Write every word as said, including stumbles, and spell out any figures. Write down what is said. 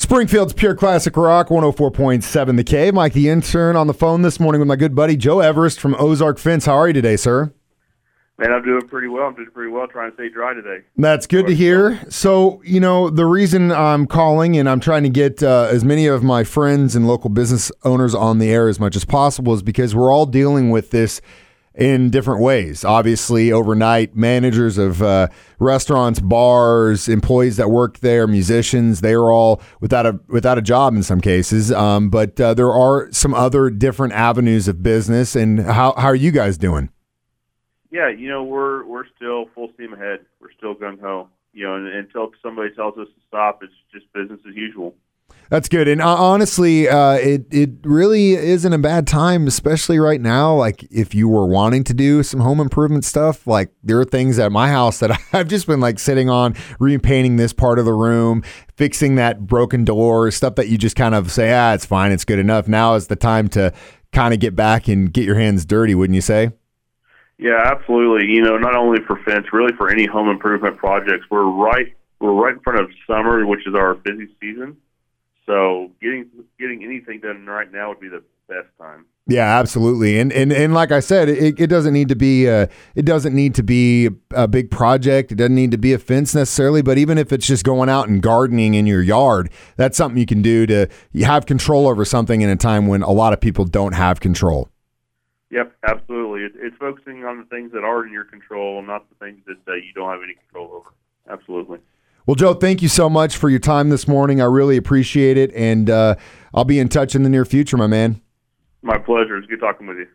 Springfield's Pure Classic Rock, one oh four point seven The Cave. Mike the intern on the phone this morning with my good buddy Joe Everest from Ozark Fence. How are you today, sir? Man, I'm doing pretty well. I'm doing pretty well trying to stay dry today. That's good to hear. So, you know, the reason I'm calling and I'm trying to get uh, as many of my friends and local business owners on the air as much as possible is because we're all dealing with this in different ways. Obviously, overnight, managers of uh, restaurants, bars, employees that work there, musicians, they are all without a without a job in some cases. Um, but uh, there are some other different avenues of business. And how, how are you guys doing? Yeah, you know, we're we're still full steam ahead. We're still gung-ho. You know, and, until somebody tells us to stop, it's just business as usual. That's good. And uh, honestly, uh, it, it really isn't a bad time, especially right now. Like if you were wanting to do some home improvement stuff, like there are things at my house that I've just been like sitting on, repainting this part of the room, fixing that broken door, stuff that you just kind of say, ah, it's fine, it's good enough. Now is the time to kind of get back and get your hands dirty, wouldn't you say? Yeah, absolutely. You know, not only for fence, really for any home improvement projects, we're right we're right in front of summer, which is our busy season. So getting getting anything done right now would be the best time. Yeah, absolutely. And and and like I said, it, it doesn't need to be a, it doesn't need to be a big project. It doesn't need to be a fence necessarily, but even if it's just going out and gardening in your yard, that's something you can do to you have control over something in a time when a lot of people don't have control. Yep, absolutely. It, it's focusing on the things that are in your control, not the things that uh, you don't have any control over. Absolutely. Well, Joe, thank you so much for your time this morning. I really appreciate it, and uh, I'll be in touch in the near future, my man. My pleasure. It's good talking with you.